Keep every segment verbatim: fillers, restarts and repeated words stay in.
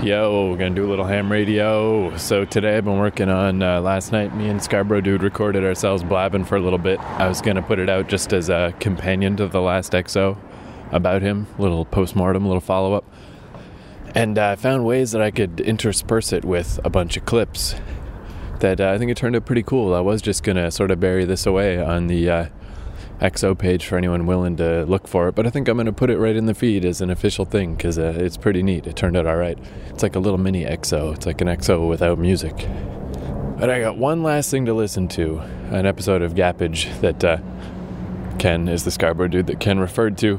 Yo, we're gonna do a little ham radio. So today I've been working on, uh, last night me and Scarborough Dude recorded ourselves blabbing for a little bit. I was gonna put it out just as a companion to the last X O about him, a little post-mortem, a little follow-up. And I uh, found ways that I could intersperse it with a bunch of clips that uh, I think it turned out pretty cool. I was just gonna sort of bury this away on the uh, X O page for anyone willing to look for it, but I think I'm going to put it right in the feed as an official thing because uh, it's pretty neat. It turned out all right. It's like a little mini X O. It's like an X O without music. But I got one last thing to listen to, an episode of Gappage that uh, Ken is the Scarborough Dude that Ken referred to.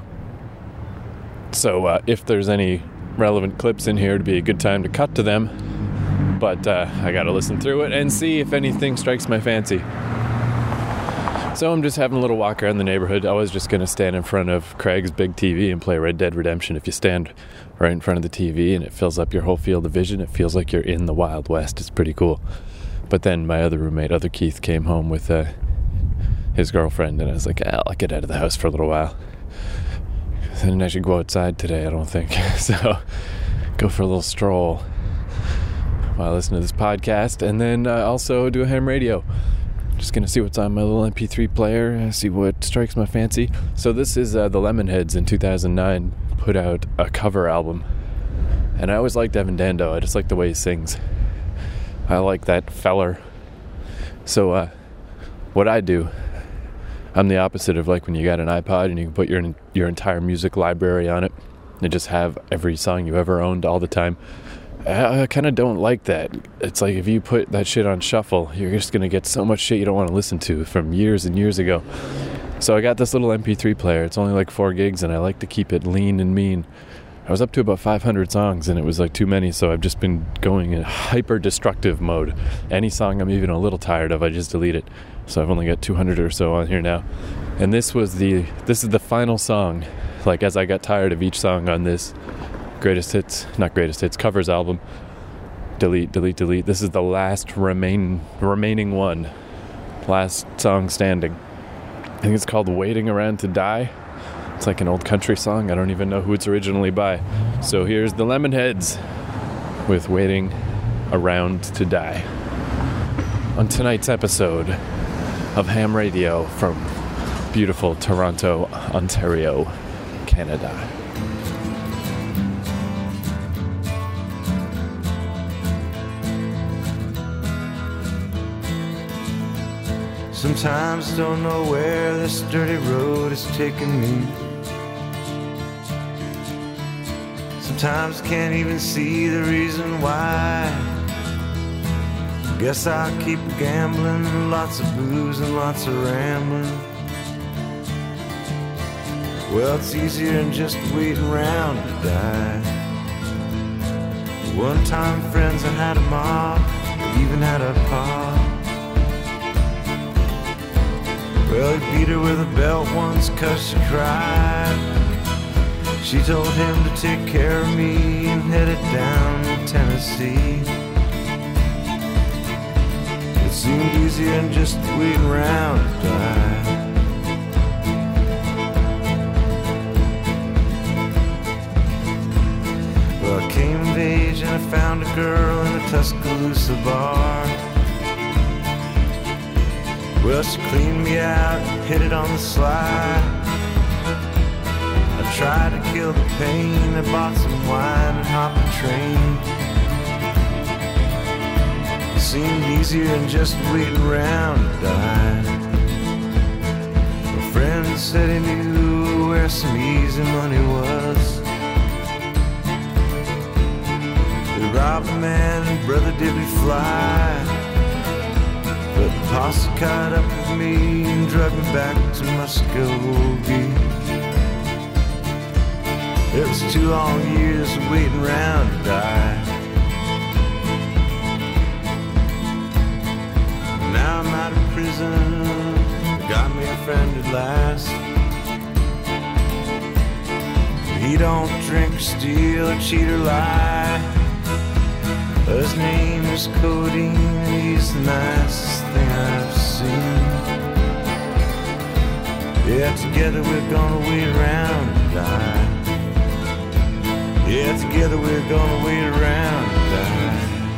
So uh, if there's any relevant clips in here, it'd be a good time to cut to them, but uh, I got to listen through it and see if anything strikes my fancy. So I'm just having a little walk around the neighborhood. I was just going to stand in front of Craig's big T V and play Red Dead Redemption. If you stand right in front of the T V and it fills up your whole field of vision, it feels like you're in the Wild West. It's pretty cool. But then my other roommate, other Keith, came home with uh, his girlfriend, and I was like, ah, I'll get out of the house for a little while. I didn't actually go outside today, I don't think. So go for a little stroll while I listen to this podcast, and then uh, also do a ham radio. Just gonna see what's on my little M P three player, see what strikes my fancy. So this is uh, the Lemonheads in two thousand nine put out a cover album, and I always liked Evan Dando. I just like the way he sings. I like that feller. So uh, what I do, I'm the opposite of like when you got an iPod and you can put your your entire music library on it and just have every song you ever owned all the time. I kind of don't like that. It's like if you put that shit on shuffle, you're just going to get so much shit you don't want to listen to from years and years ago. So I got this little M P three player. It's only like four gigs, and I like to keep it lean and mean. I was up to about five hundred songs, and it was like too many, so I've just been going in hyper-destructive mode. Any song I'm even a little tired of, I just delete it. So I've only got two hundred or so on here now. And this was the, this is the final song. Like, as I got tired of each song on this greatest hits, not greatest hits, covers album. Delete, delete, delete. This is the last remain remaining one. Last song standing. I think it's called Waiting Around to Die. It's like an old country song. I don't even know who it's originally by. So here's the Lemonheads with Waiting Around to Die. On tonight's episode of Ham Radio from beautiful Toronto, Ontario, Canada. Sometimes don't know where this dirty road is taking me. Sometimes can't even see the reason why. Guess I'll keep gambling, lots of booze and lots of rambling. Well, it's easier than just waiting around to die. One time friends I had a mom, even had a pa. Well, he beat her with a belt once 'cause she cried. She told him to take care of me and headed down to Tennessee. It seemed easier than just waiting around to die. Well, I came of age and I found a girl in a Tuscaloosa bar. Well, she cleaned me out, hit it on the sly. I tried to kill the pain, I bought some wine and hopped the train. It seemed easier than just waiting around to die. A friend said he knew where some easy money was. They robbed a man and brother did me fly. But the posse caught up with me and drug me back to Muskogee. It was two long years of waiting around to die. Now I'm out of prison, got me a friend at last. He don't drink or steal or cheat or lie. His name is Codeine, and he's the nicest thing I've seen. Yeah, together we're gonna wait around and die. Yeah, Yeah, together we're gonna wait around and die.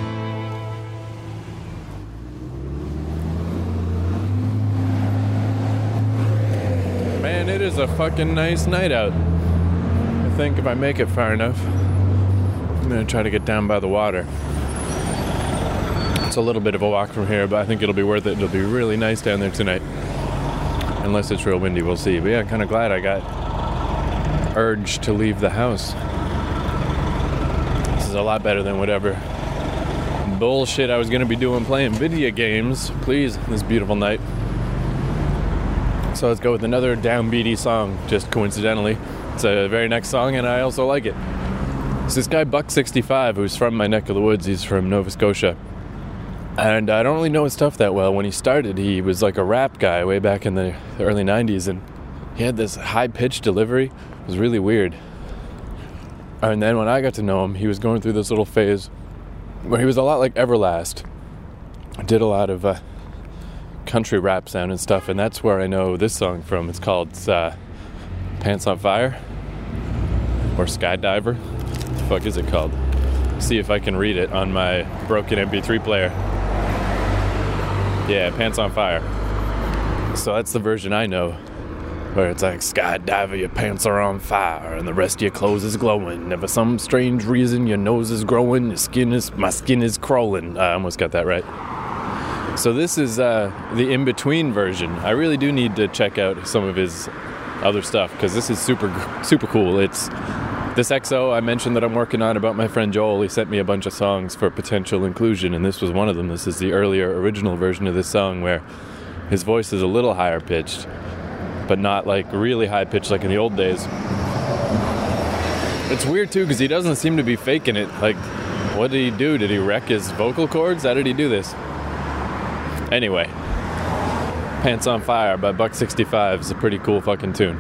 Man, it is a fucking nice night out. I think if I make it far enough, I'm gonna try to get down by the water. It's a little bit of a walk from here, but I think it'll be worth it. It'll be really nice down there tonight. Unless it's real windy, we'll see. But yeah, I'm kind of glad I got urged to leave the house. This is a lot better than whatever bullshit I was going to be doing playing video games. Please, this beautiful night. So let's go with another downbeaty song, just coincidentally. It's a very next song, and I also like it. It's this guy, Buck sixty-five, who's from my neck of the woods. He's from Nova Scotia. And I don't really know his stuff that well. When he started, he was like a rap guy way back in the early nineties, and he had this high-pitched delivery. It was really weird. And then when I got to know him, he was going through this little phase where he was a lot like Everlast. Did a lot of uh, country rap sound and stuff, and that's where I know this song from. It's called uh, Pants on Fire, or Skydiver. What the fuck is it called? See if I can read it on my broken M P three player. Yeah, Pants on Fire. So that's the version I know, where it's like, skydiver, your pants are on fire, and the rest of your clothes is glowing. And for some strange reason, your nose is growing, your skin is, my skin is crawling. I almost got that right. So this is uh, the in-between version. I really do need to check out some of his other stuff, because this is super, super cool. It's this X O I mentioned that I'm working on about my friend Joel. He sent me a bunch of songs for potential inclusion, and this was one of them. This is the earlier original version of this song, where his voice is a little higher pitched, but not like really high pitched like in the old days. It's weird too, because he doesn't seem to be faking it. Like, what did he do? Did he wreck his vocal cords? How did he do this? Anyway, Pants on Fire by Buck sixty-five is a pretty cool fucking tune.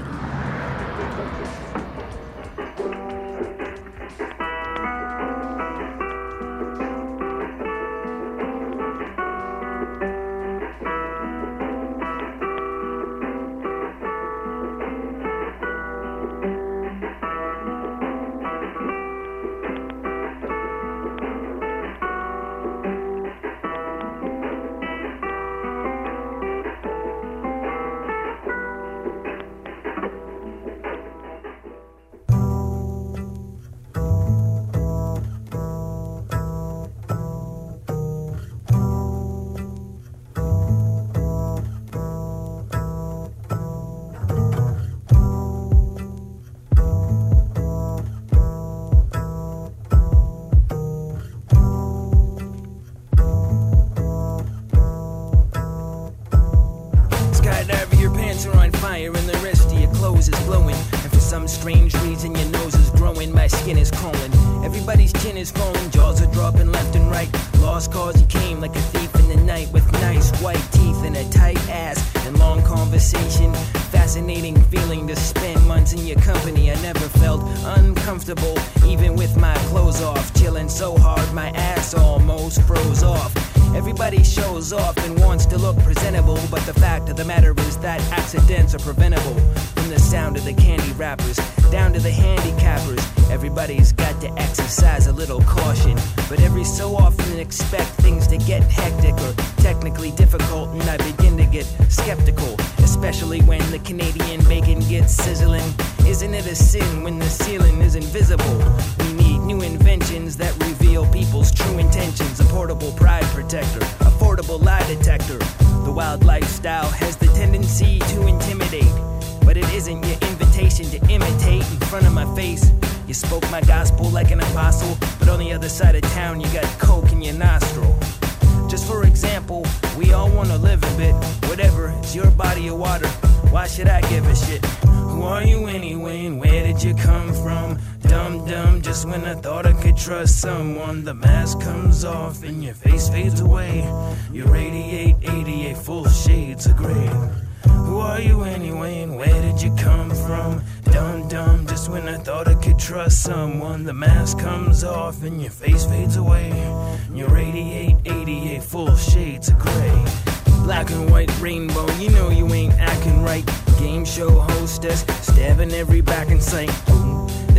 Trust someone, the mask comes off and your face fades away. You're eighty-eight, eighty-eight, full shades of gray. Who are you anyway, and where did you come from? Dumb, dumb, just when I thought I could trust someone, the mask comes off and your face fades away. You're eighty-eight, eighty-eight, full shades of gray. Black and white rainbow, you know you ain't acting right. Game show hostess, stabbing every back in sight. The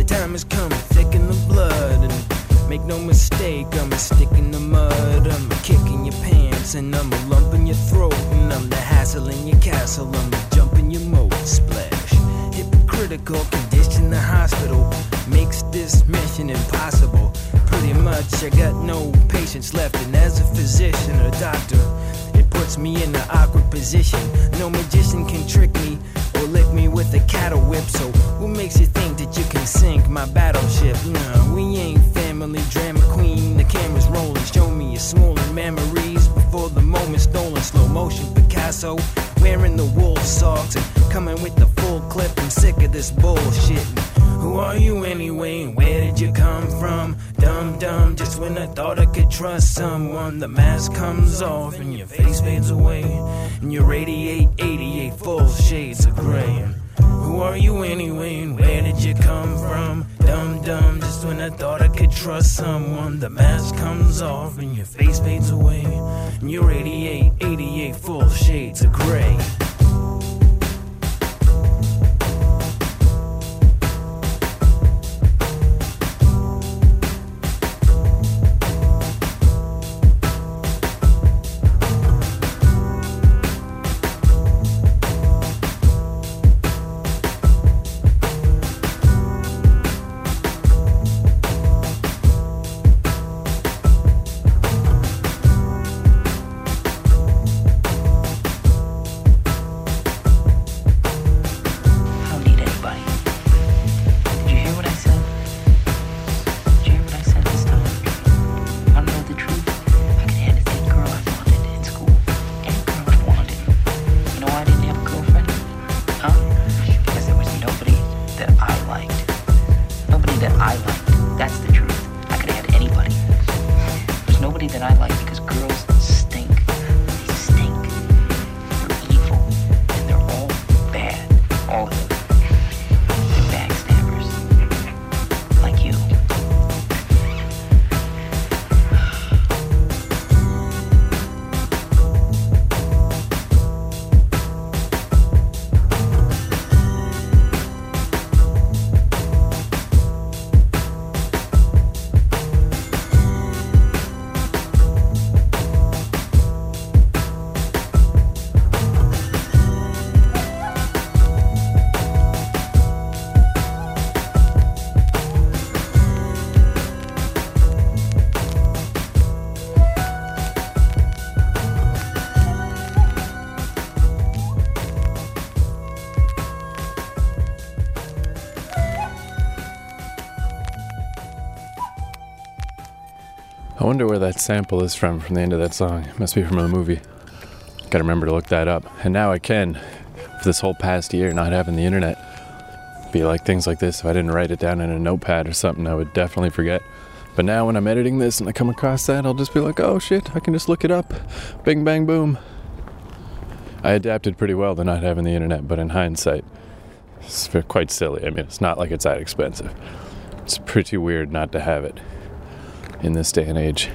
Time is coming, thick in the blood. And make no mistake, I'm a stick in the mud. I'm a kick in your pants, and I'm a lump in your throat. And I'm the hassle in your castle, I'm a jump in your moat. Splash. Hypocritical condition, the hospital makes this mission impossible. Pretty much, I got no patience left. And as a physician or doctor, it puts me in an awkward position. No magician can trick me or lick me with a cattle whip. So what makes you think that you can sink my battleship? No, we ain't family drama queen. The camera's rolling, show me your swollen memories before the moment stolen. Slow motion Picasso, wearing the wool socks and coming with the full clip. I'm sick of this bullshit. Who are you anyway? Where did you come from? Dumb dumb, just when I thought I could trust someone, the mask comes off and your face fades away, and you radiate eighty-eight full shades of gray. Who are you anyway? Where did you come from? Dumb dumb, just when I thought I could trust someone, the mask comes off and your face fades away, and you radiate eighty-eight full shades of gray. I wonder where that sample is from, from the end of that song. It must be from a movie. Gotta remember to look that up. And now I can, for this whole past year, not having the internet, be like things like this. If I didn't write it down in a notepad or something, I would definitely forget. But now when I'm editing this and I come across that, I'll just be like, oh shit, I can just look it up. Bing, bang, boom. I adapted pretty well to not having the internet, but in hindsight, it's quite silly. I mean, it's not like it's that expensive. It's pretty weird not to have it in this day and age.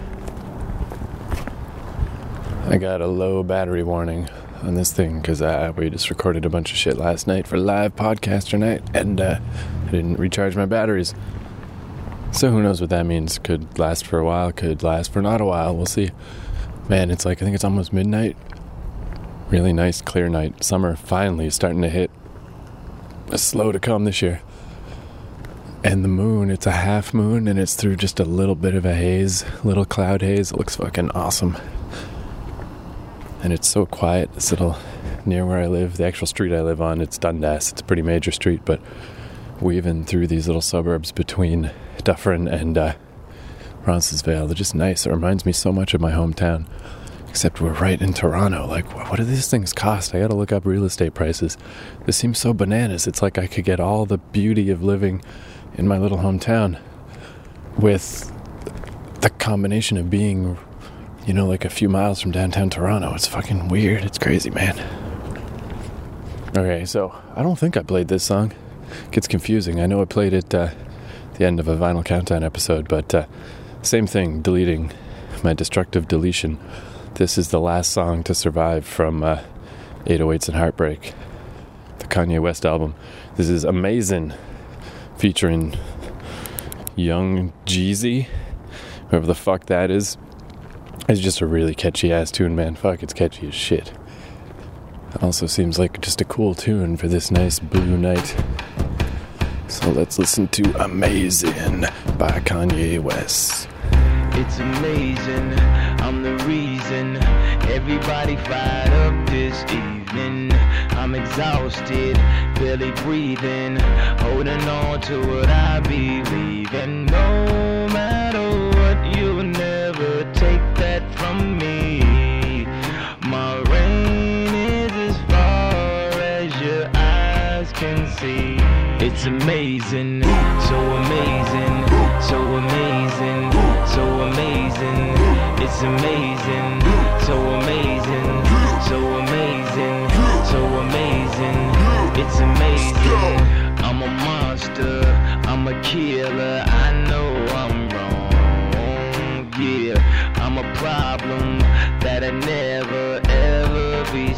I got a low battery warning on this thing because uh, we just recorded a bunch of shit last night for live podcaster night, and uh, I didn't recharge my batteries. So who knows what that means. Could last for a while, could last for not a while. We'll see. Man, it's like, I think it's almost midnight. Really nice, clear night. Summer finally starting to hit. It's slow to come this year. And the moon, it's a half moon, and it's through just a little bit of a haze, little cloud haze. It looks fucking awesome. And it's so quiet, this little, near where I live, the actual street I live on, it's Dundas. It's a pretty major street, but weaving through these little suburbs between Dufferin and uh, Roncesvalles, they're just nice. It reminds me so much of my hometown, except we're right in Toronto. Like, what do these things cost? I gotta look up real estate prices. This seems so bananas. It's like I could get all the beauty of living in my little hometown with the combination of being, you know, like a few miles from downtown Toronto. It's fucking weird. It's crazy, man. Okay, so I don't think I played this song. It gets confusing. I know I played it uh, at the end of a Vinyl Countdown episode, but uh, same thing, deleting my destructive deletion. This is the last song to survive from uh, eight oh eights and Heartbreak, the Kanye West album. This is Amazing, featuring Young Jeezy, whoever the fuck that is. It's just a really catchy ass tune, man. Fuck, it's catchy as shit. Also seems like just a cool tune for this nice blue night. So let's listen to Amazing by Kanye West. It's amazing, I'm the reason everybody fired up this evening. I'm exhausted, barely breathing, holding on to what I believe in. No matter what, you'll never take that from me. My reign is as far as your eyes can see. It's amazing, so amazing, so amazing, so amazing. It's amazing, so amazing, so amazing, so amazing. It's amazing. I'm a monster, I'm a killer. I know I'm wrong, yeah. I'm a problem that'll never ever be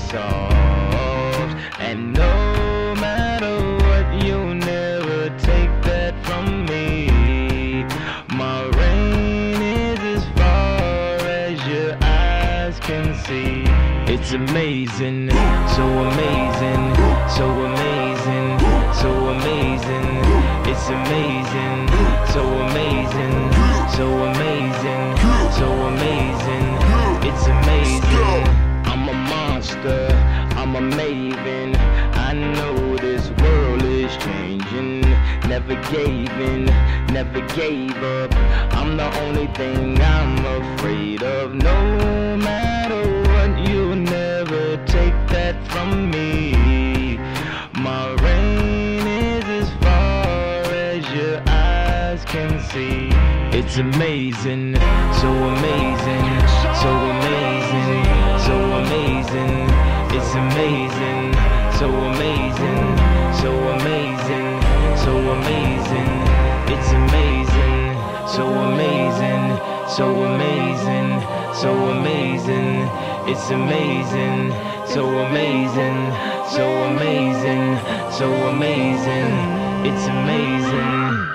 solved. And no matter what, you'll never take that from me. My reign is as far as your eyes can see. It's amazing, so amazing, so amazing, so amazing. It's amazing, so amazing, so amazing, so amazing. It's amazing. I'm a monster, I'm a maven. I know this world is changing. Never gave in, never gave up. I'm the only thing I'm afraid of. No matter what, you'll never take that from me. My reign is as far as your eyes can see. It's amazing, so amazing, so amazing, so amazing. It's amazing, so amazing, so amazing, so amazing. It's amazing, so amazing, so amazing, so amazing. It's amazing, so amazing, so amazing, so amazing. It's amazing.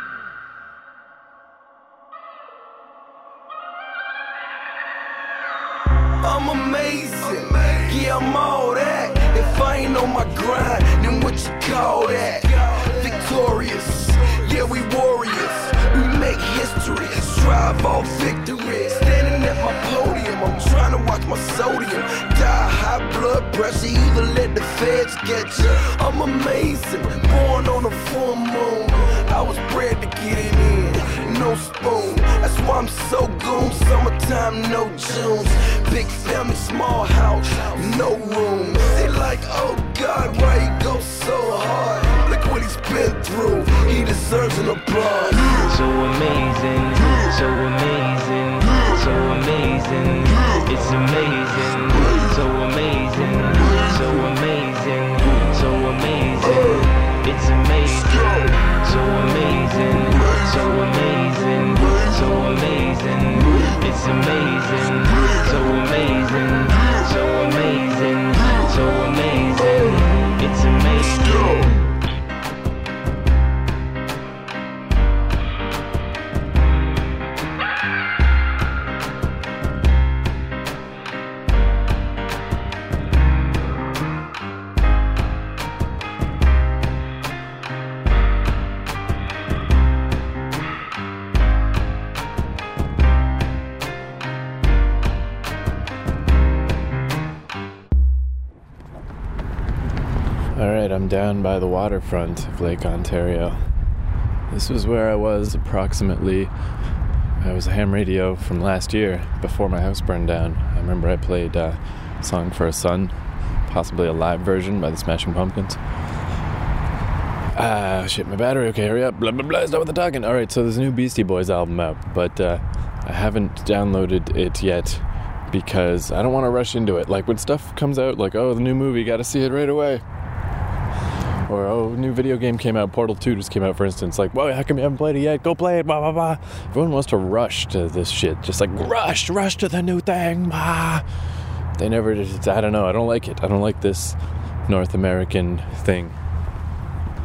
I'm amazing, yeah, I'm all that. If I ain't on my grind, then what you call that? Victorious, yeah, we warriors. We make history, strive all victory. Standing at my podium, I'm trying to watch my sodium. Die high blood pressure, either let the feds get you. I'm amazing, born on a full moon. I was bred to get it in, no spoon. That's why I'm so goon. Summertime, no Junes. Big family, small house, no room. They like, oh God, why he go so hard? Look what he's been through. He deserves an applause. So amazing, so amazing, so amazing. It's amazing, so amazing, so amazing, so amazing. It's amazing, so amazing, so amazing, so amazing. It's amazing, so amazing, so amazing, so amazing. It's amazing. Alright, I'm down by the waterfront of Lake Ontario. This was where I was approximately. I was a ham radio from last year, before my house burned down. I remember I played uh, Song for a Son, possibly a live version by the Smashing Pumpkins. Ah, shit, my battery, okay, hurry up, blah blah blah, stop with the talking. Alright, so there's a new Beastie Boys album out, but uh, I haven't downloaded it yet because I don't want to rush into it. Like when stuff comes out, like, oh, the new movie, gotta see it right away. Or, oh, new video game came out, Portal two just came out, for instance. Like, whoa, how come you haven't played it yet? Go play it, blah, blah, blah. Everyone wants to rush to this shit. Just like, rush, rush to the new thing, blah. They never, just, I don't know, I don't like it. I don't like this North American thing.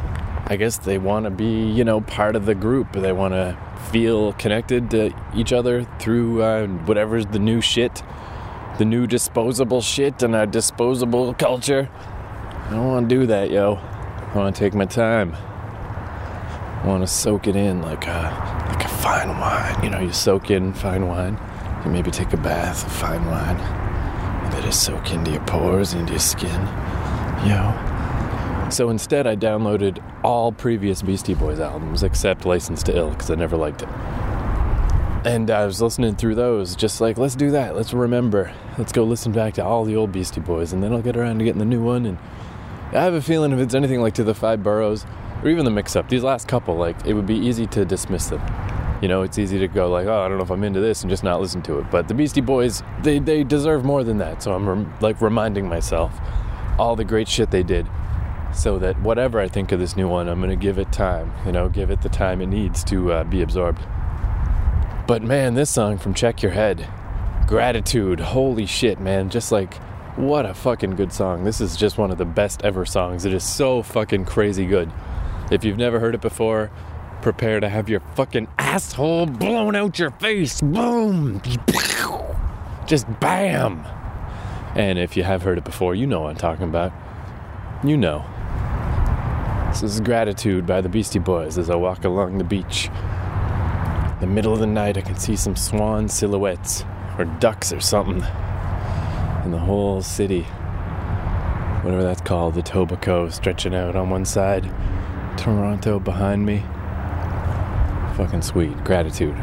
I guess they want to be, you know, part of the group. They want to feel connected to each other through uh, whatever's the new shit, the new disposable shit in our disposable culture. I don't want to do that, yo. I want to take my time. I want to soak it in like a, like a fine wine. You know, you soak in fine wine. You maybe take a bath of fine wine. And let it soak into your pores, into your skin. Yo. So instead, I downloaded all previous Beastie Boys albums except License to Ill because I never liked it. And I was listening through those, just like, let's do that. Let's remember. Let's go listen back to all the old Beastie Boys, and then I'll get around to getting the new one. And I have a feeling if it's anything like To the Five Boroughs, or even the mix-up, these last couple, like, it would be easy to dismiss them. You know, it's easy to go like, oh, I don't know if I'm into this, and just not listen to it. But the Beastie Boys, they, they deserve more than that. So I'm, rem- like, reminding myself all the great shit they did. So that whatever I think of this new one, I'm going to give it time, you know, give it the time it needs to uh, be absorbed. But man, this song from Check Your Head, Gratitude, holy shit, man, just like, what a fucking good song. This is just one of the best ever songs. It is so fucking crazy good. If you've never heard it before, prepare to have your fucking asshole blown out your face. Boom! Just bam! And if you have heard it before, you know what I'm talking about. You know. This is Gratitude by the Beastie Boys as I walk along the beach. In the middle of the night, I can see some swan silhouettes, or ducks or something, in the whole city. Whatever that's called, the Etobicoke stretching out on one side, Toronto behind me. Fucking sweet. Gratitude.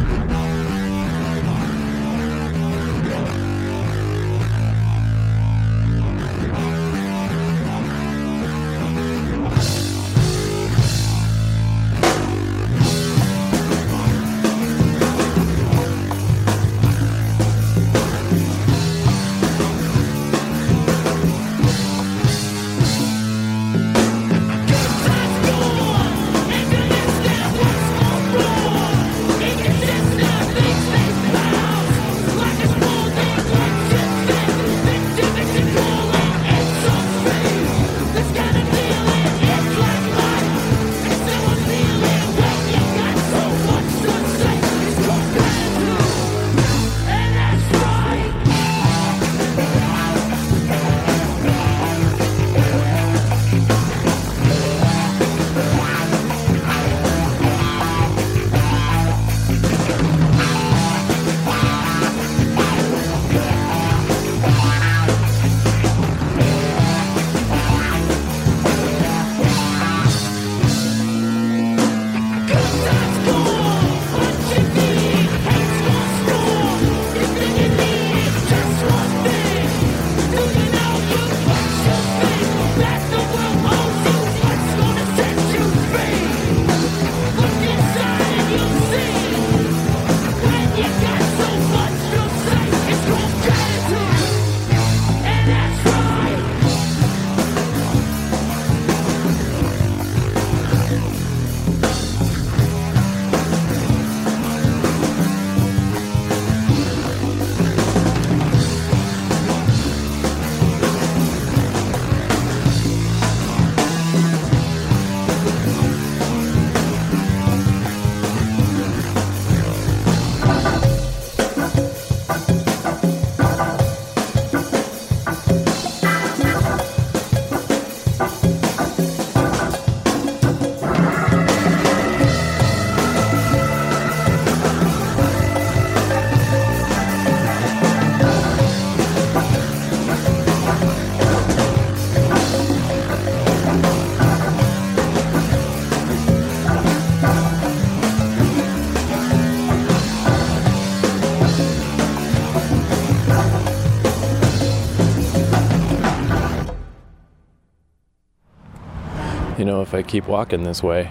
You know, if I keep walking this way,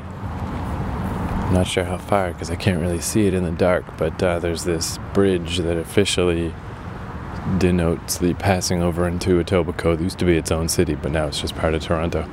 I'm not sure how far because I can't really see it in the dark, but uh, there's this bridge that officially denotes the passing over into Etobicoke. It used to be its own city, but now it's just part of Toronto.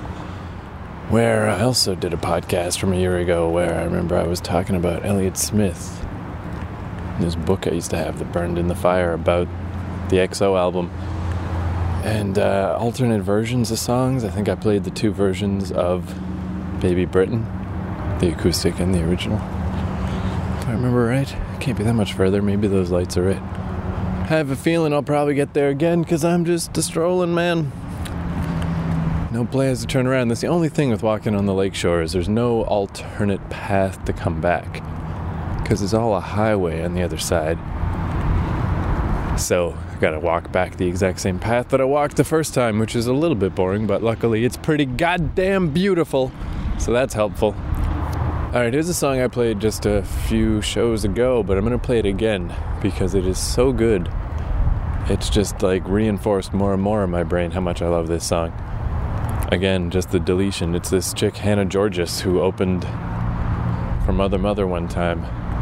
Where I also did a podcast from a year ago where I remember I was talking about Elliott Smith, this book I used to have that burned in the fire about the X O album. And uh, alternate versions of songs. I think I played the two versions of Baby Britain, the acoustic and the original. If I remember right, can't be that much further. Maybe those lights are it. I have a feeling I'll probably get there again because I'm just a strolling man. No plans to turn around. That's the only thing with walking on the lakeshore is there's no alternate path to come back because it's all a highway on the other side. So I gotta walk back the exact same path that I walked the first time, which is a little bit boring, but luckily it's pretty goddamn beautiful. So that's helpful. Alright, here's a song I played just a few shows ago, but I'm gonna play it again because it is so good. It's just like reinforced more and more in my brain how much I love this song. Again, just the deletion. It's this chick, Hannah Georges, who opened for Mother Mother one time.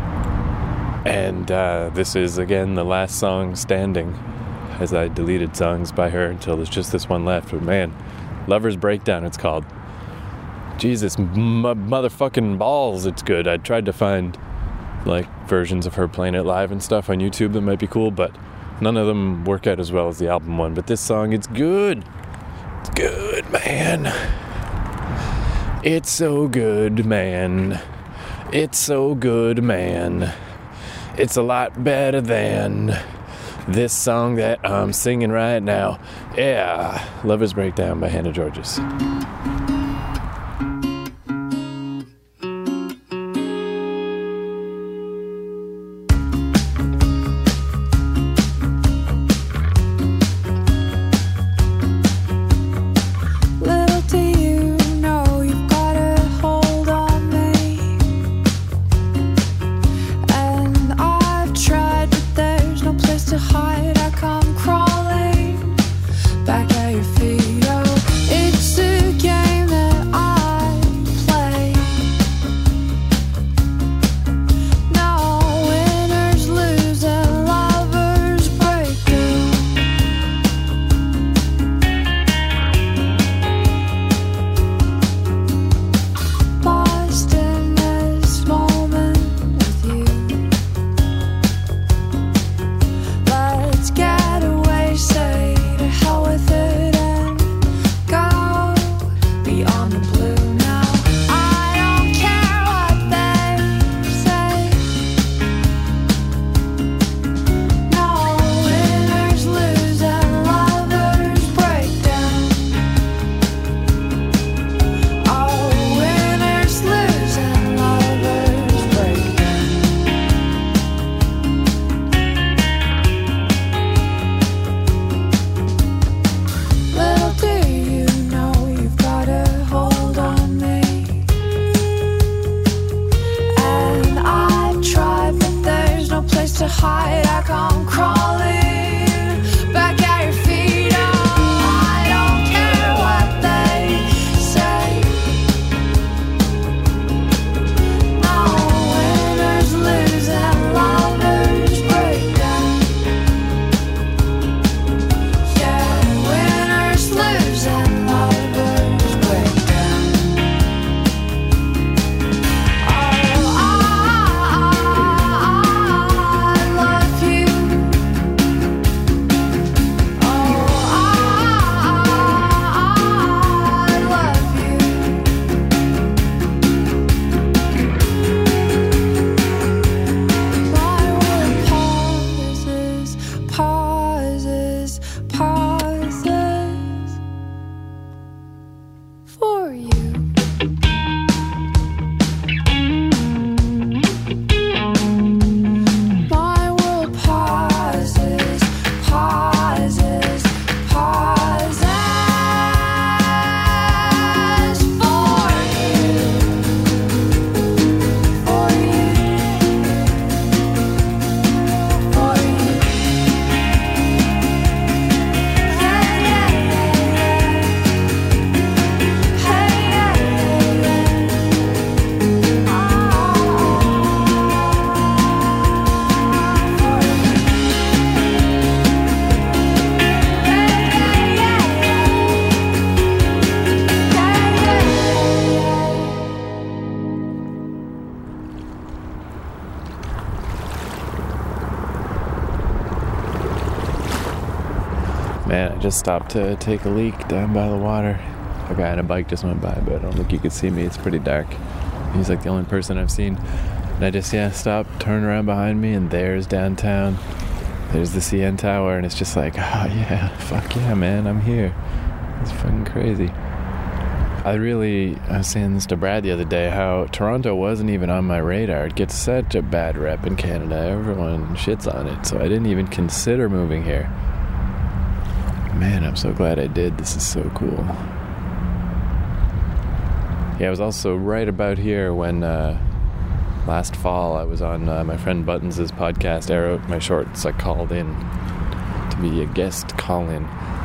And uh, this is, again, the last song standing as I deleted songs by her until there's just this one left. But man, Lover's Breakdown it's called. Jesus, m- motherfucking balls, it's good. I tried to find like versions of her playing it live and stuff on YouTube that might be cool, but none of them work out as well as the album one. But this song, it's good. It's good, man. It's so good, man. It's so good, man. It's a lot better than this song that I'm singing right now. Yeah, Lover's Breakdown by Hannah Georges. Man, I just stopped to take a leak down by the water. A guy on a bike just went by, but I don't think you could see me. It's pretty dark. He's like the only person I've seen. And I just, yeah, stop, turn around behind me, and there's downtown. There's the C N Tower, and it's just like, oh yeah, fuck yeah, man, I'm here. It's fucking crazy. I really, I was saying this to Brad the other day, how Toronto wasn't even on my radar. It gets such a bad rep in Canada. Everyone shits on it, so I didn't even consider moving here. Man, I'm so glad I did. This is so cool. Yeah, I was also right about here when uh, last fall I was on uh, my friend Buttons' podcast, Air Out My Shorts. I called in to be a guest call-in.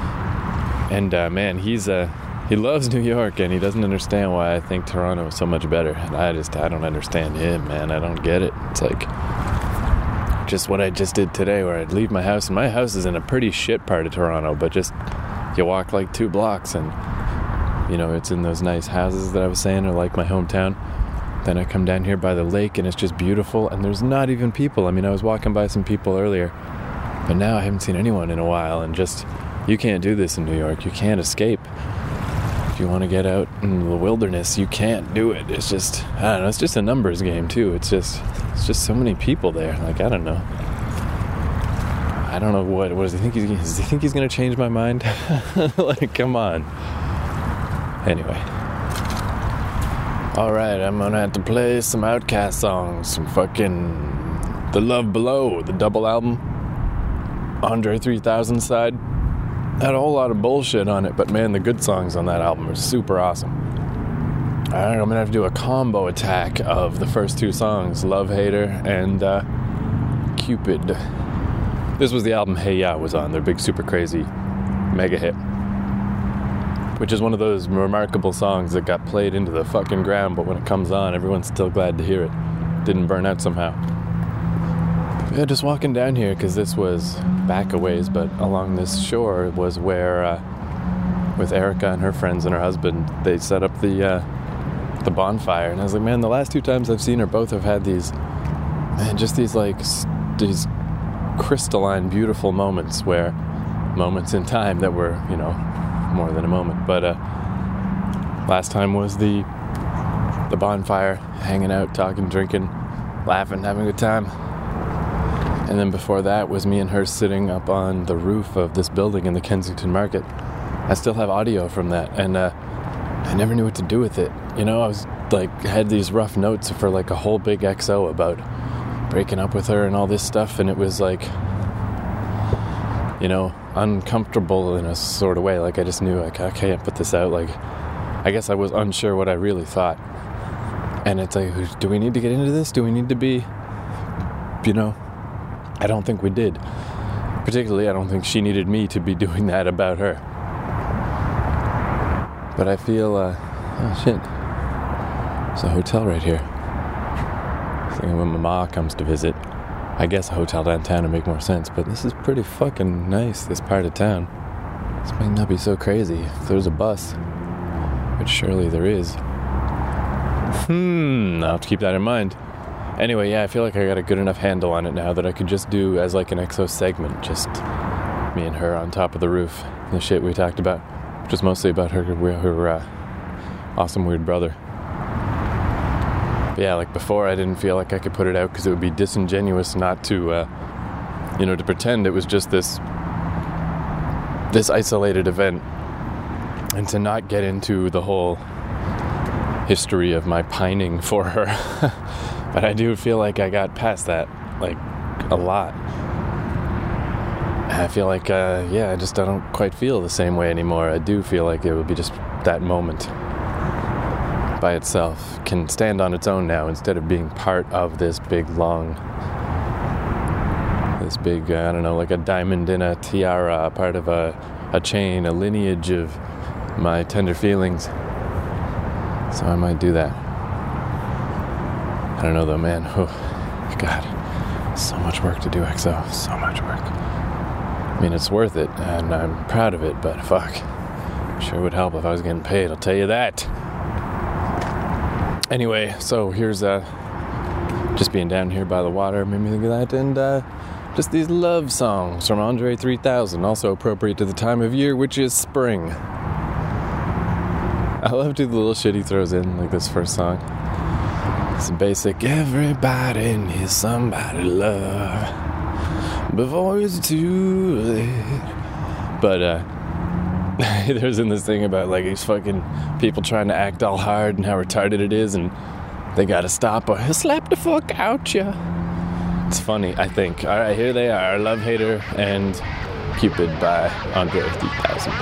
And uh, man, he's a... Uh, He loves New York, and he doesn't understand why I think Toronto is so much better. And I just, I don't understand him, man. I don't get it. It's like just what I just did today, where I'd leave my house, and my house is in a pretty shit part of Toronto, but just you walk like two blocks, and, you know, it's in those nice houses that I was saying are like my hometown. Then I come down here by the lake, and it's just beautiful, and there's not even people. I mean, I was walking by some people earlier, but now I haven't seen anyone in a while, and just, you can't do this in New York. You can't escape. If you want to get out in the wilderness, you can't do it. It's just, I don't know, it's just a numbers game too. It's just, it's just so many people there. Like, I don't know. I don't know what, what does he think he's, does he think he's going to change my mind? Like, come on. Anyway. Alright, I'm going to have to play some Outkast songs, some fucking The Love Below, the double album. Andre three thousand side. Had a whole lot of bullshit on it, but man, the good songs on that album are super awesome. Alright, I'm gonna have to do a combo attack of the first two songs, Love Hater and uh, Cupid. This was the album Hey Ya was on, their big super crazy mega hit. Which is one of those remarkable songs that got played into the fucking ground, but when it comes on, everyone's still glad to hear it. Didn't burn out somehow. Yeah, just walking down here, because this was back a ways, but along this shore was where, uh, with Erica and her friends and her husband, they set up the uh, the bonfire. And I was like, man, the last two times I've seen her, both have had these, man, just these, like, these crystalline, beautiful moments where, moments in time that were, you know, more than a moment. But uh, last time was the, the bonfire, hanging out, talking, drinking, laughing, having a good time. And then before that was me and her sitting up on the roof of this building in the Kensington Market. I still have audio from that, and uh, I never knew what to do with it. You know, I was like, had these rough notes for like a whole big X O about breaking up with her and all this stuff, and it was like, you know, uncomfortable in a sort of way. Like, I just knew, like, I can't put this out. Like, I guess I was unsure what I really thought. And it's like, do we need to get into this? Do we need to be, you know... I don't think we did. Particularly, I don't think she needed me to be doing that about her. But I feel, uh, oh shit. There's a hotel right here. I think when my ma comes to visit, I guess a hotel downtown would make more sense, but this is pretty fucking nice, this part of town. This might not be so crazy if there's a bus, which surely there is. Hmm, I'll have to keep that in mind. Anyway, yeah, I feel like I got a good enough handle on it now that I could just do as like an X O segment, just me and her on top of the roof, the shit we talked about, which was mostly about her, her uh, awesome weird brother. But yeah, like before, I didn't feel like I could put it out because it would be disingenuous not to, uh, you know, to pretend it was just this, this isolated event, and to not get into the whole history of my pining for her. But I do feel like I got past that, like, a lot. I feel like, uh, yeah, I just I don't quite feel the same way anymore. I do feel like it would be just that moment by itself can stand on its own now instead of being part of this big, long, this big, uh, I don't know, like a diamond in a tiara, part of a, a chain, a lineage of my tender feelings. So I might do that. I don't know though, man. Oh, God, so much work to do, X O. So much work. I mean, it's worth it, and I'm proud of it, but fuck. Sure would help if I was getting paid, I'll tell you that. Anyway, so here's uh, just being down here by the water made me think of that, and uh, just these love songs from Andre three thousand, also appropriate to the time of year, which is spring. I love the little shit he throws in, like this first song. It's a basic, everybody needs somebody to love before it's too late. But, uh, there's in this thing about, like, these fucking people trying to act all hard and how retarded it is, and they gotta stop or he'll slap the fuck out ya. It's funny, I think. Alright, here they are, Love Hater and Cupid by Andre three thousand.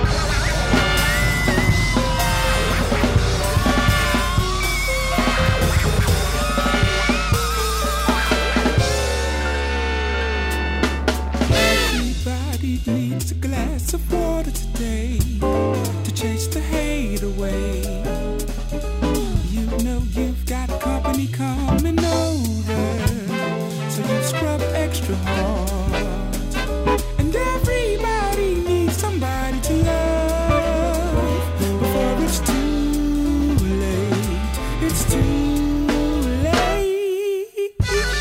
Needs a glass of water today to chase the hate away. You know you've got company coming over, so you scrub extra hard. And everybody needs somebody to love before it's too late. It's too late.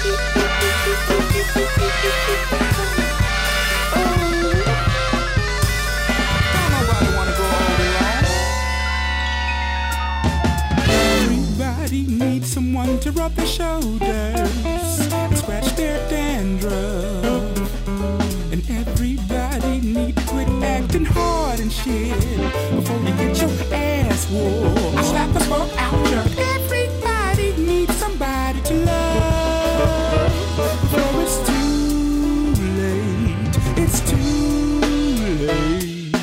Need someone to rub their shoulders and scratch their dandruff. And everybody need to quit acting hard and shit before you get your ass whooped. I slap the fuck out ya. Everybody needs somebody to love before it's too late. It's too late.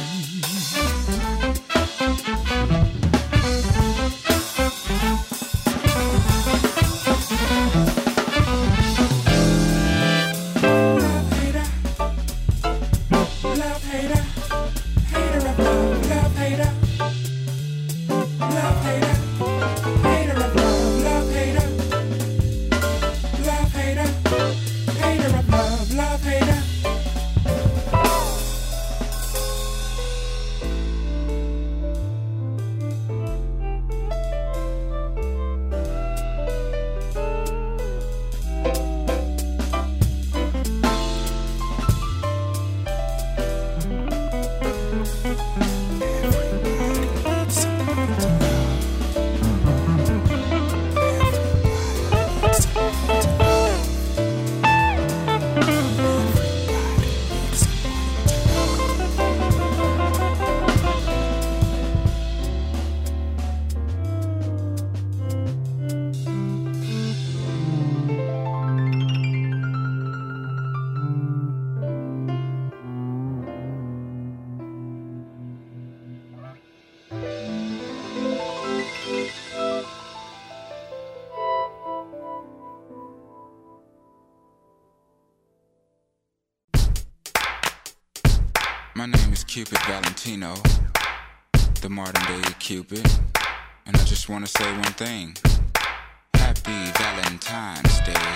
My name is Cupid Valentino, the modern day Cupid, and I just want to say one thing. Happy Valentine's Day.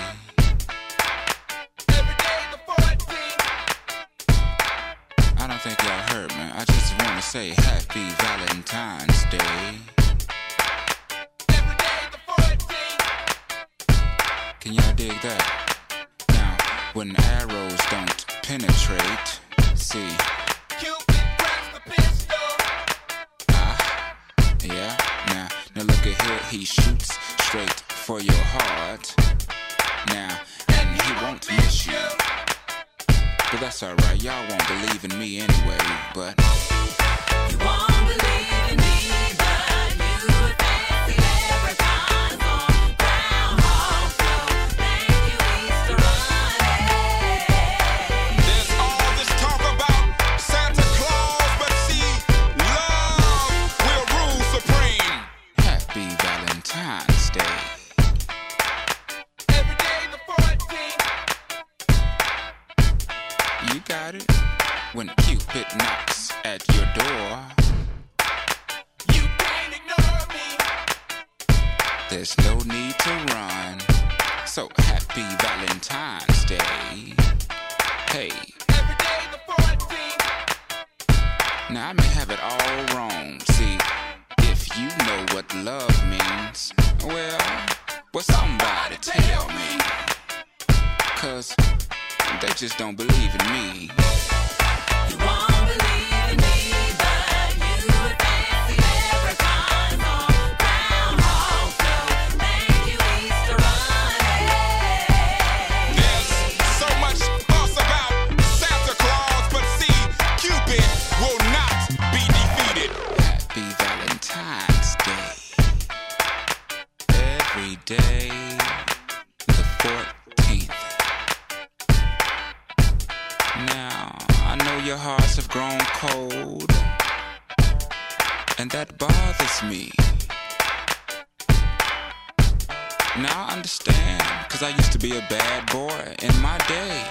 I don't think y'all heard me. I just want to say Happy Valentine's Day. Can y'all dig that? Now, when arrows don't penetrate, see. Cupid grabs the pistol. Ah, yeah. Now, now look at here. He shoots straight for your heart. Now, and he won't miss you. But that's alright. Y'all won't believe in me anyway. But you won't believe in me, but you would fancy leprechauns on Groundhog Flow. Thank you, Easter Bunny. there's all this talk about Santa Claus, but see, love will rule supreme. Happy Valentine's Day. Every day the fourteenth. You got it. When Cupid knocks at your door, you can't ignore me. There's no need to run. So happy Valentine's Day. Hey. Every day the fourteenth. Now I may have it all wrong. See, if you know what love means, well, well somebody tell me. Cause they just don't believe in me. You won't believe in me, but you would fancy leprechauns your hearts have grown cold, and that bothers me. Now I understand, cause I used to be a bad boy in my day.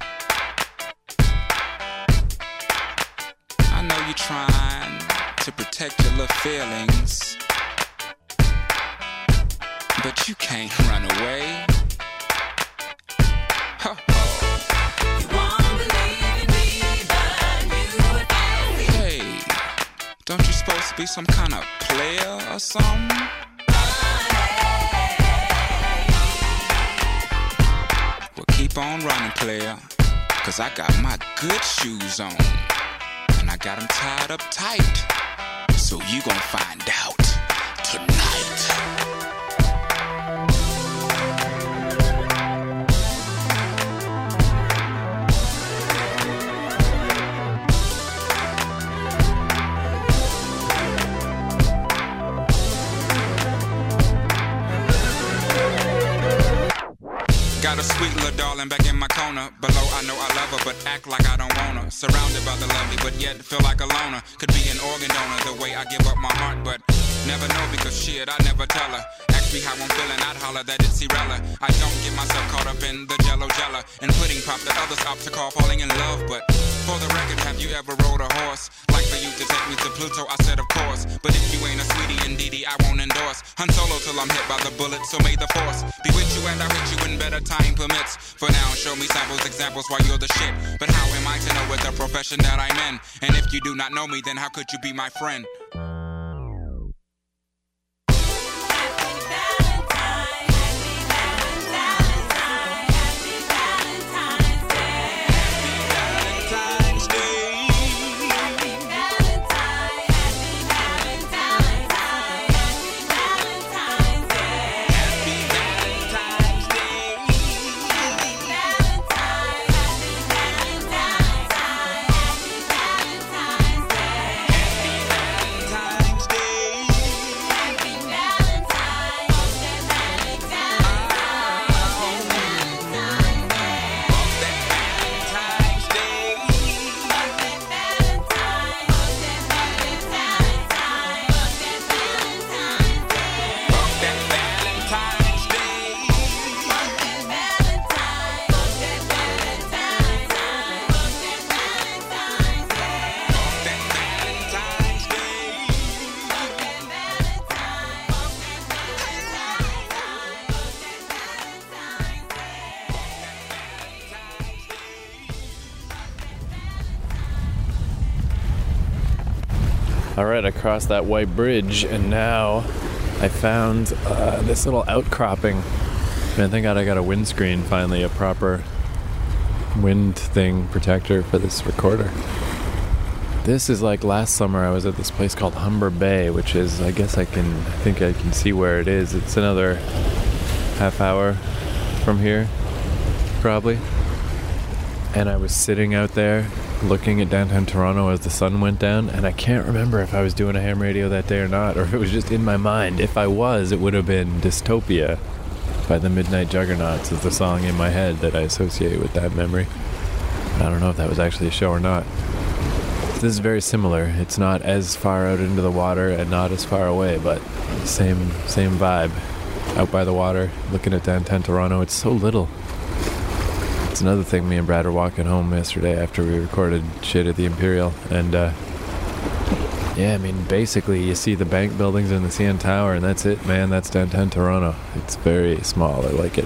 I know you're trying to protect your little feelings, but you can't run away. Ho ho. You won't believe in me, but you would fancy. Hey, don't you supposed to be some kind of player or something? Well, keep on running, player, cause I got my good shoes on, and I got them tied up tight, so you gon' find out tonight. Got a sweet little darling back in my corner. Below, I know I love her, but act like I don't want her. Surrounded by the lovely, but yet feel like a loner. Could be an organ donor the way I give up my heart, but never know because shit, I never tell her. Ask me how I'm feeling, I'd holler that it's Cirella. I don't get myself caught up in the jello jella and pudding pop that others opt to call falling in love. But for the record, have you ever rode a horse? Like for you to take me to Pluto, I said of course. But if you ain't a sweetie indeedy, I won't endorse. Han Solo till I'm hit by the bullet, so may the force be with you and I hit you in better time permits. For now, show me samples, examples why you're the shit. But how am I to know what the profession that I'm in? And if you do not know me, then how could you be my friend? Alright, I crossed that white bridge, and now I found uh, this little outcropping. Man, thank God I got a windscreen finally, a proper wind thing protector for this recorder. This is like last summer I was at this place called Humber Bay, which is, I guess I can, I think I can see where it is. It's another half hour from here, probably. And I was sitting out there looking at downtown Toronto as the sun went down, and I can't remember if I was doing a ham radio that day or not, or if it was just in my mind. If I was, it would have been Dystopia by the Midnight Juggernauts is the song in my head that I associate with that memory. I don't know if that was actually a show or not. This is very similar. It's not as far out into the water and not as far away, but same same vibe. Out by the water, looking at downtown Toronto. It's so little. It's another thing. Me and Brad were walking home yesterday after we recorded shit at the Imperial, and uh, yeah, I mean, basically you see the bank buildings and the C N Tower, and that's it, man. That's downtown Toronto. It's very small. I like it.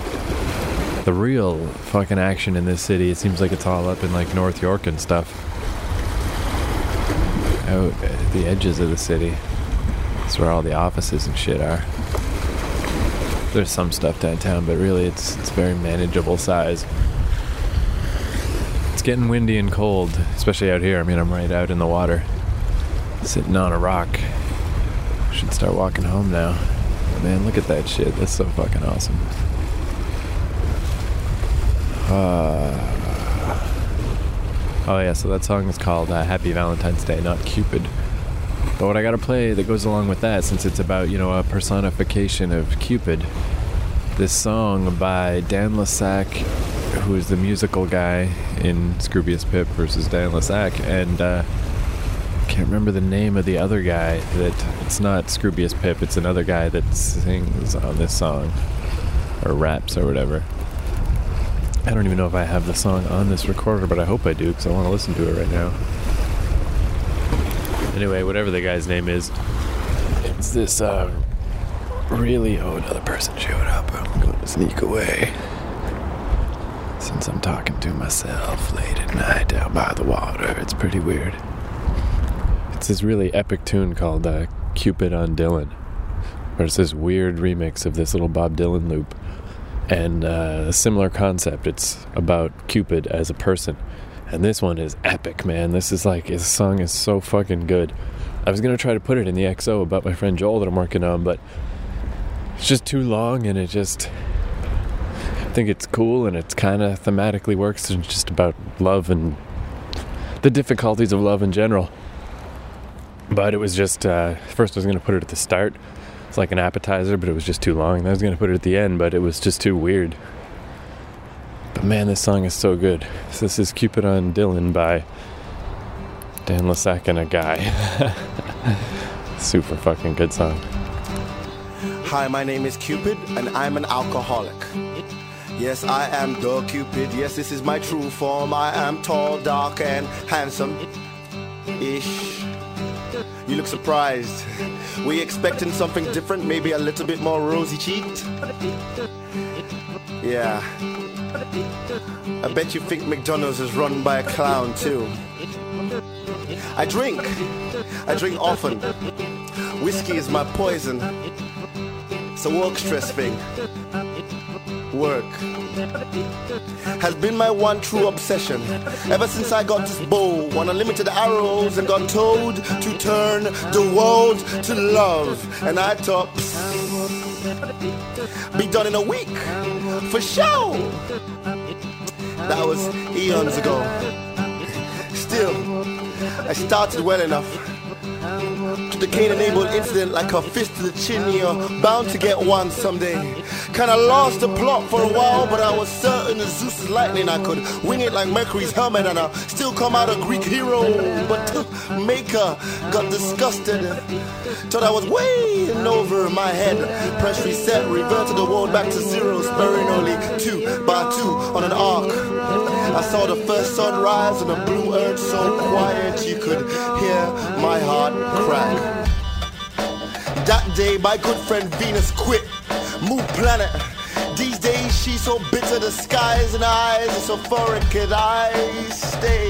The real fucking action in this city, it seems like it's all up in like North York and stuff. Out at the edges of the city. That's where all the offices and shit are. There's some stuff downtown, but really it's it's very manageable size. It's getting windy and cold, especially out here. I mean, I'm right out in the water, sitting on a rock. Should start walking home now. Man, look at that shit. That's so fucking awesome. Uh, oh yeah, so that song is called uh, Happy Valentine's Day, not Cupid. But what I gotta play that goes along with that, since it's about, you know, a personification of Cupid, this song by Dan Lessac, who is the musical guy in Scroobius Pip versus Dan Lessac, and uh, I can't remember the name of the other guy. That it's not Scroobius Pip, it's another guy that sings on this song, or raps or whatever. I don't even know if I have the song on this recorder, but I hope I do, because I want to listen to it right now. Anyway, whatever the guy's name is, it's this uh, really... Oh, another person showed up. I'm going to sneak away. Since I'm talking to myself late at night down by the water, it's pretty weird. It's this really epic tune called uh, Cupid on Dylan, where it's this weird remix of this little Bob Dylan loop. And uh, a similar concept. It's about Cupid as a person. And this one is epic, man. This is like, this song is so fucking good. I was going to try to put it in the X O about my friend Joel that I'm working on, but it's just too long, and it just... I think it's cool, and it's kind of thematically works. It's just about love and the difficulties of love in general. But it was just... Uh, first I was going to put it at the start. It's like an appetizer, but it was just too long. And I was going to put it at the end, but it was just too weird. But man, this song is so good. So this is Cupid on Dylan by Dan Lessac and a guy. Super fucking good song. Hi, my name is Cupid, and I'm an alcoholic. Yes, I am the Cupid. Yes, this is my true form. I am tall, dark, and handsome-ish. You look surprised. Were you expecting something different? Maybe a little bit more rosy-cheeked? Yeah. I bet you think McDonald's is run by a clown, too. I drink. I drink often. Whiskey is my poison. It's a work stress thing. Work has been my one true obsession ever since I got this bow on unlimited arrows and got told to turn the world to love. And I thought, psst, be done in a week for sure. That was eons ago. Still, I started well enough. To the Cain-enabled incident like a fist to the chin, you're bound to get one someday. Kinda lost the plot for a while, but I was certain as Zeus's lightning I could wing it like Mercury's helmet and I'll still come out a Greek hero. But Maker got disgusted, thought I was way in over my head. Press reset, reverted the world back to zero, spurring only two by two on an arc. I saw the first sunrise on a blue earth so quiet you could hear my heart crack. That day my good friend Venus quit, moved planet. These days she's so bitter, the skies and eyes are so euphoric and I stay.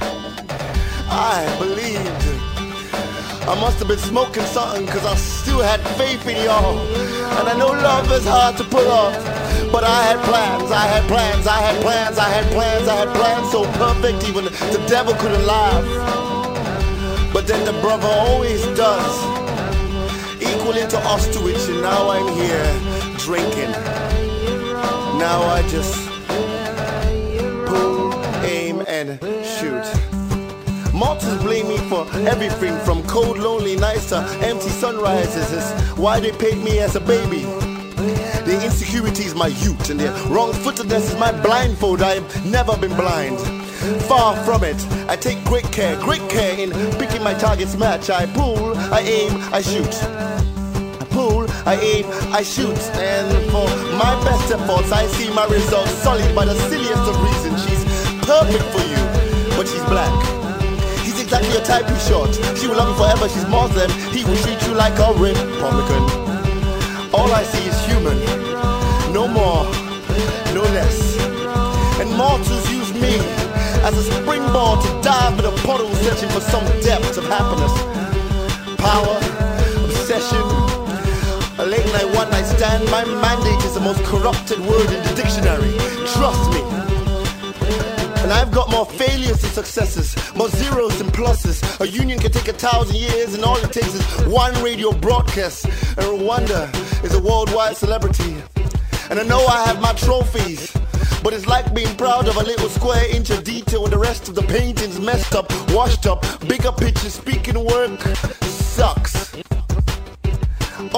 I believed I must have been smoking something, cause I still had faith in y'all. And I know love is hard to pull off, but I had plans, I had plans, I had plans, I had plans, I had plans so perfect even the devil couldn't laugh. But then the brother always does, equal into Auschwitz, and now I'm here drinking. Now I just pull, aim, and shoot. Mortals blame me for everything from cold, lonely nights to empty sunrises. It's why they paid me as a baby. The insecurity is my youth, and the wrong-footedness is my blindfold. I've never been blind. Far from it. I take great care, great care in picking my target's match. I pull, I aim, I shoot. I pull, I aim, I shoot. And for my best efforts, I see my results solid by the silliest of reasons. She's perfect for you, but she's black. He's exactly your type, he's short. She will love you forever, she's Muslim. He will treat you like a Republican. All I see is human, no more, no less. And mortals use me as a springboard to dive in a puddle searching for some depth of happiness. Power, obsession, a late night, one night stand. My mandate is the most corrupted word in the dictionary. Trust me. And I've got more failures than successes, more zeros than pluses. A union can take a thousand years and all it takes is one radio broadcast. And Rwanda is a worldwide celebrity. And I know I have my trophies, but it's like being proud of a little square inch of detail when the rest of the painting's messed up, washed up. Bigger picture speaking work sucks. All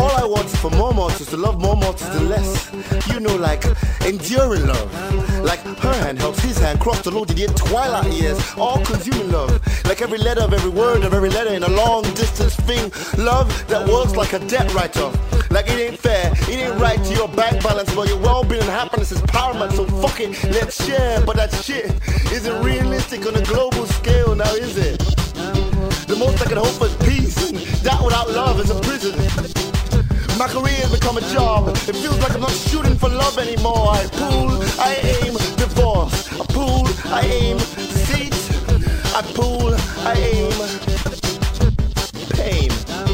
All I want is for more mortals to love more mortals than less. You know, like enduring love. Like her hand helps his hand cross the loaded yet twilight years. All-consuming love. Like every letter of every word of every letter in a long-distance thing. Love that works like a debt write-off. Like it ain't fair, it ain't right to your bank balance, but your well-being and happiness is paramount. So fuck it, let's share. But that shit isn't realistic on a global scale, now is it? The most I can hope for is peace, and that without love is a prison. My career has become a job. It feels like I'm not shooting for love anymore. I pull, I aim, divorce. I pull, I aim, seat. I pull, I aim, pain.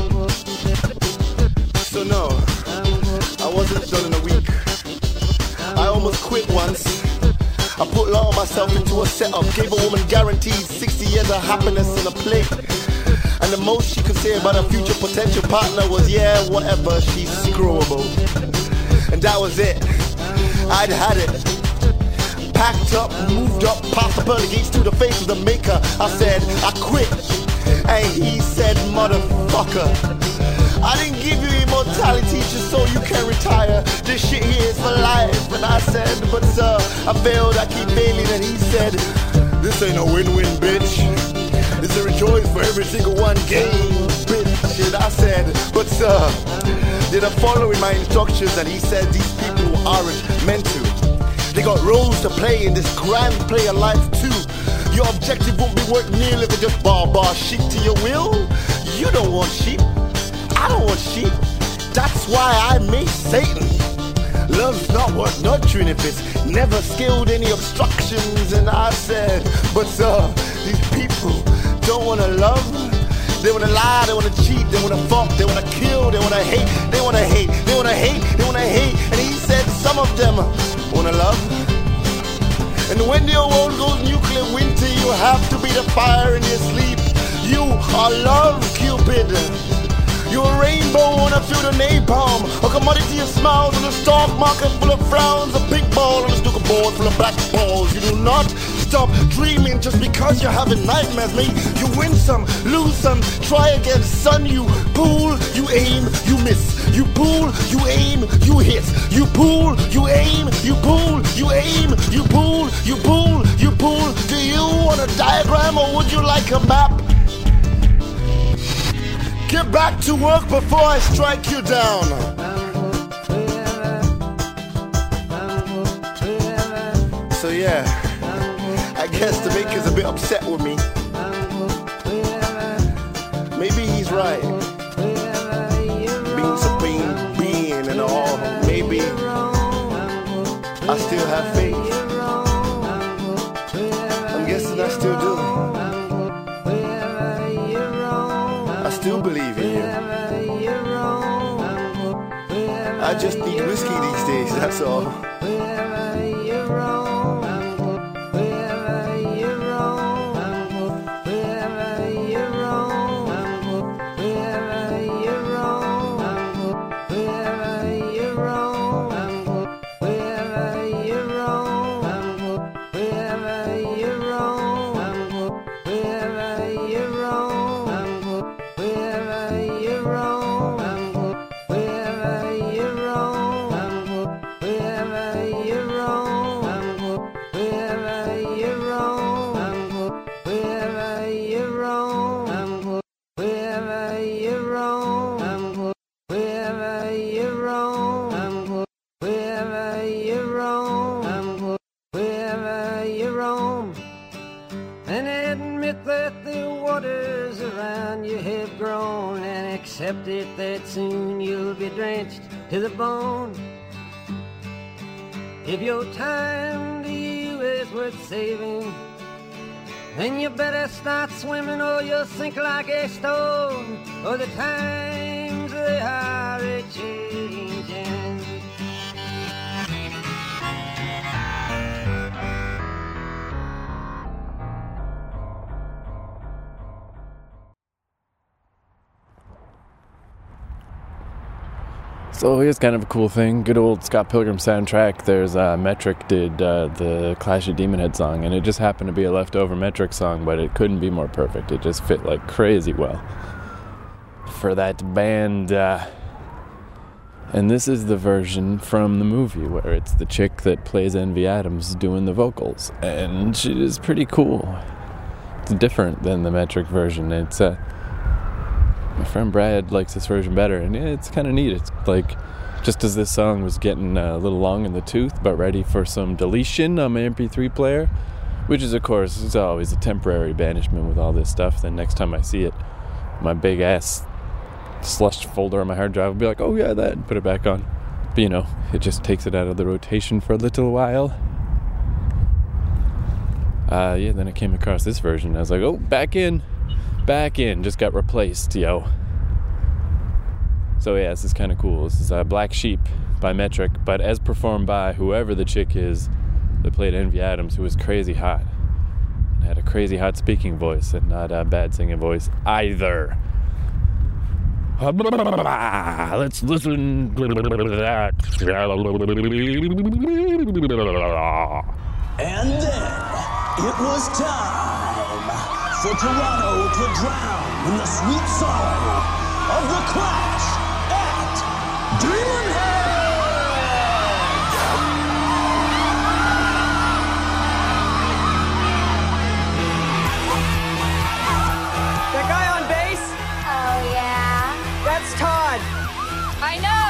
So no, I wasn't done in a week. I almost quit once. I put a lot of myself into a setup. Gave a woman guaranteed sixty years of happiness on a plate. And the most she could say about her future potential partner was, yeah, whatever, she's screwable. And that was it. I'd had it. Packed up, moved up, past the pearly gates to the face of the maker. I said, I quit. And he said, motherfucker, I didn't give you immortality just so you can retire. This shit here is for life. And I said, but sir, I failed, I keep failing. And he said, this ain't a win-win, bitch. This is a rejoice for every single one game, bitch. And I said, but sir, did I follow in my instructions? And he said, these people aren't meant to. They got roles to play in this grand play of life too. Your objective won't be worth nearly if they just bar bar sheep to your will. You don't want sheep. I don't want sheep. That's why I made Satan. Love's not worth nurturing if it's never scaled any obstructions. And I said, but sir, these people don't wanna love. They wanna lie, they wanna cheat, they wanna fuck, they wanna kill, they wanna hate, they wanna hate, they wanna hate, they wanna hate. And he said some of them wanna love. And when your world goes nuclear winter, you have to be the fire in your sleep. You are love, Cupid. You're a rainbow on a field of napalm, a commodity of smiles on a stock market full of frowns, a big ball on a snooker board full of black balls. You do not stop dreaming just because you're having nightmares, mate. You win some, lose some, try again, son. You pull, you aim, you miss. You pull, you aim, you hit. You pull, you aim, you pull, you aim, you pull, you pull, you pull. Do you want a diagram or would you like a map? Get back to work before I strike you down. So yeah, I guess the maker's a bit upset with me. Maybe he's right. Being supreme being and all, maybe I still have faith. I'm guessing I still do. I still believe in you. I just need whiskey these days, that's all. Accept it that soon you'll be drenched to the bone. If your time to you is worth saving, then you better start swimming or you'll sink like a stone. Or the times they are a-changing. So here's kind of a cool thing. Good old Scott Pilgrim soundtrack. There's uh, Metric did uh, the Clash of Demon Head song, and it just happened to be a leftover Metric song, but it couldn't be more perfect. It just fit like crazy well for that band. Uh, And this is the version from the movie where it's the chick that plays Envy Adams doing the vocals. And she is pretty cool. It's different than the metric version. It's uh, my friend Brad likes this version better, and yeah, it's kind of neat. It's like, just as this song was getting uh, a little long in the tooth, but ready for some deletion on my M P three player, which is, of course, is always a temporary banishment with all this stuff. Then next time I see it, my big ass slush folder on my hard drive will be like, oh yeah, that, and put it back on. But you know, it just takes it out of the rotation for a little while. Uh, yeah, then I came across this version. I was like, oh, back in, back in, just got replaced, yo. So yeah, this is kind of cool. This is uh, Black Sheep by Metric, but as performed by whoever the chick is that played Envy Adams, who was crazy hot. And had a crazy hot speaking voice and not a bad singing voice either. Let's listen to that. And then it was time for Toronto to drown in the sweet sorrow of the clash at Demon Head. That guy on bass? Oh, yeah? That's Todd. I know!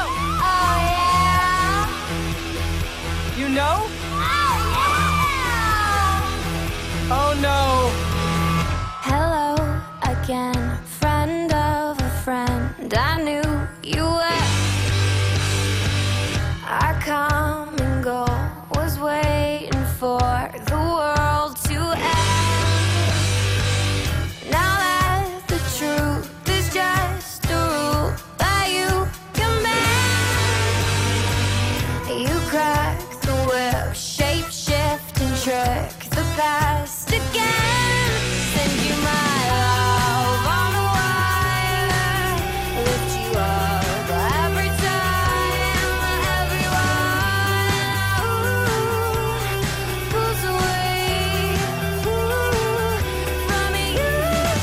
Oh, yeah? You know? Oh, Oh no. hello again, friend of a friend. I knew you were. Our come and go was waiting for the world to end. Now that the truth is just a rule that you can bend, you crack the whip, shape shift and trick the past again. Send you my love on a wire, lift you up every time, everyone ooh, pulls away ooh, from you.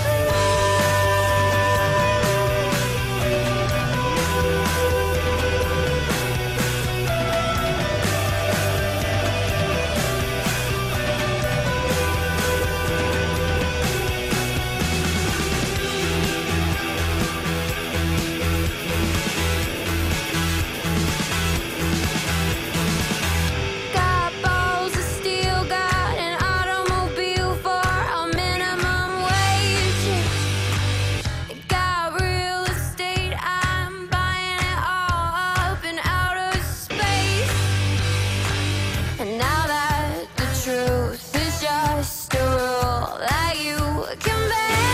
Got balls of steel, got an automobile for a minimum wage. Got real estate, I'm buying it all up in outer space. And now that the truth is just a rule that you can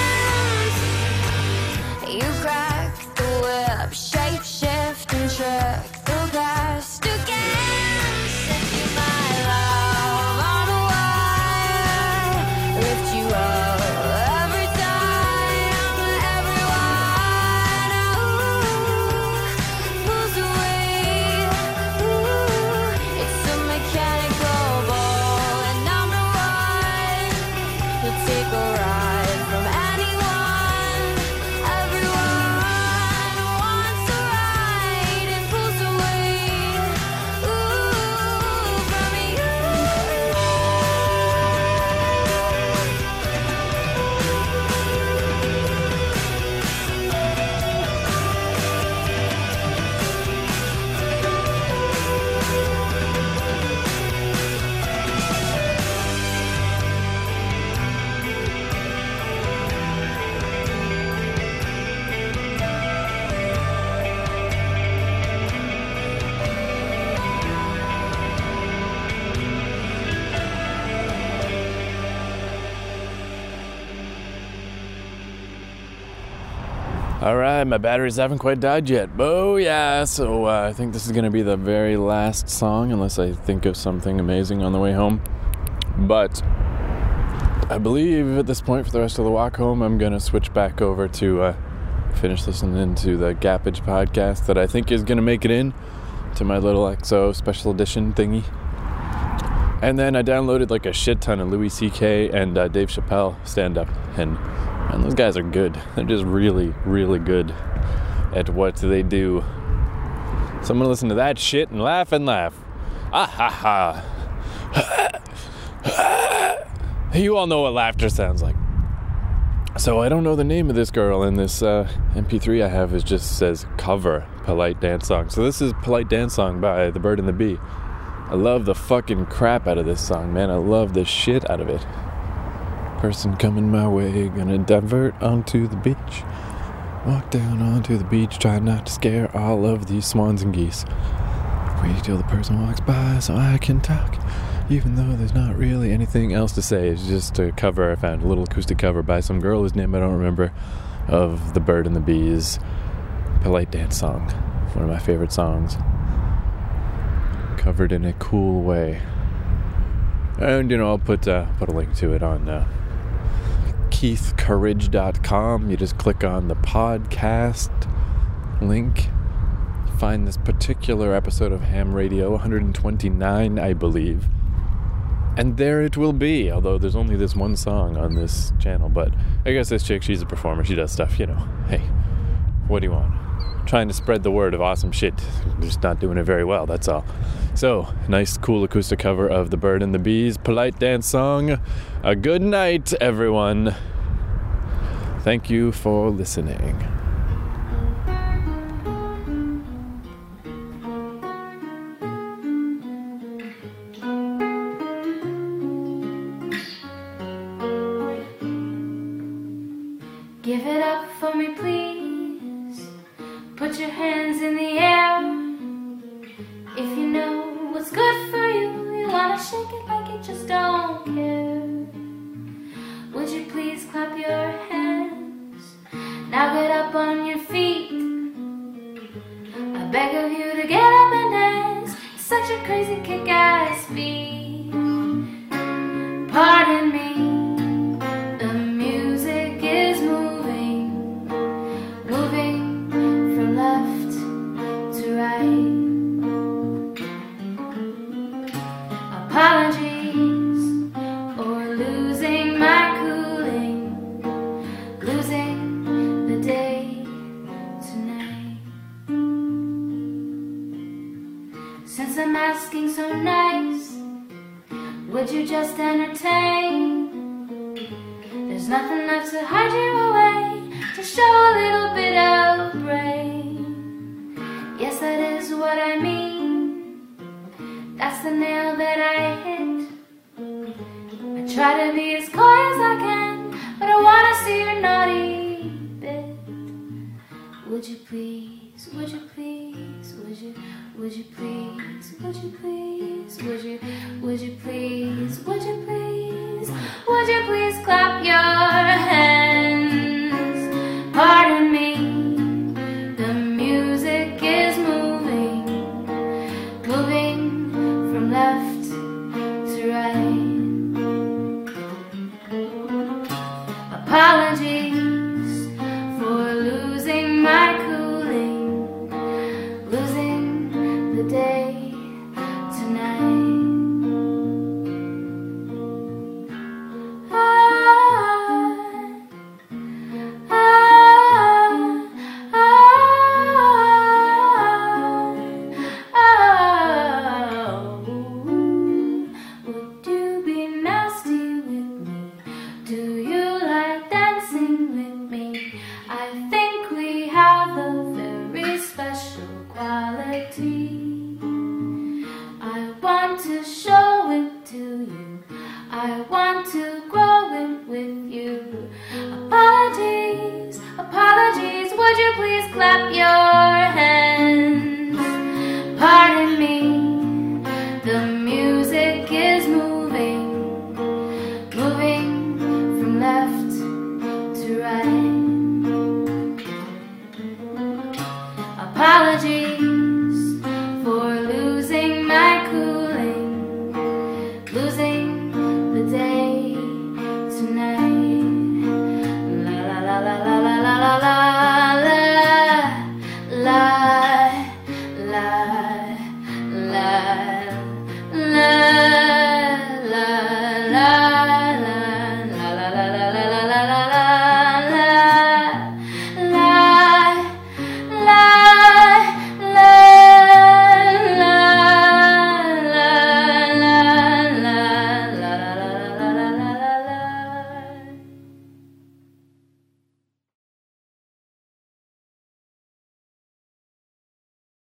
bend, you crack the whip, shape shift and trick the past again. Send you my love on a wire, lift you up every time, everyone ooh, pulls away. Ooh, it's a mechanical ball, and I'm the one who'll take a ride from anyone. Everyone wants a ride and pulls away ooh, from you. Alright, my batteries haven't quite died yet. Oh yeah, so uh, I think this is going to be the very last song, unless I think of something amazing on the way home. But I believe at this point, for the rest of the walk home, I'm going to switch back over to uh, finish listening to the Gappage podcast that I think is going to make it in to my little X O special edition thingy. And then I downloaded like a shit ton of Louis C K and uh, Dave Chappelle stand-up, and man, those guys are good. They're just really, really good at what they do. So I'm gonna listen to that shit and laugh and laugh. Ah ha ha. You all know what laughter sounds like. So I don't know the name of this girl, and this uh, M P three I have is just says cover Polite Dance Song. So this is Polite Dance Song by The Bird and the Bee. I love the fucking crap out of this song, man. I love the shit out of it. Person coming my way, gonna divert onto the beach. Walk down onto the beach, try not to scare all of these swans and geese. Wait till the person walks by so I can talk, even though there's not really anything else to say. It's just a cover I found, a little acoustic cover by some girl whose name I don't remember, of The Bird and the Bees' Polite Dance Song. One of my favorite songs. Covered in a cool way. And, you know, I'll put, uh, put a link to it on uh, keith courage dot com. You just click on the podcast link. Find this particular episode of Ham Radio, one twenty-nine, I believe. And there it will be, although there's only this one song on this channel. But I guess this chick, she's a performer. She does stuff, you know. Hey, what do you want? Trying to spread the word of awesome shit. Just not doing it very well, that's all. So, nice, cool acoustic cover of The Bird and the Bees' Polite Dance Song. A good night, everyone. Thank you for listening. Give it up for me, please. Put your hands in the air. If you know what's good for you, you wanna shake it like you just don't care. Would you please clap your hands? Now get up on your feet. I beg of you to get up and dance. It's such a crazy kick-ass beat. Pardon me. The music is moving, moving from left to right. Apologies for losing my cooling, losing the day tonight. Since I'm asking so nice, would you just entertain? There's nothing left to hide you away, to show a little bit of brain. Yes, that is what I mean. That's the nail that I hit. I try to be as coy as I can, but I wanna see your naughty bit. Would you please, would you please, would you, would you please, would you please, would you, would you please, would you please, would you please clap your hands? Pardon me, the music is moving, moving from left to right. Apologies for losing my cooling, losing the day tonight. Apologies for losing my cooling, losing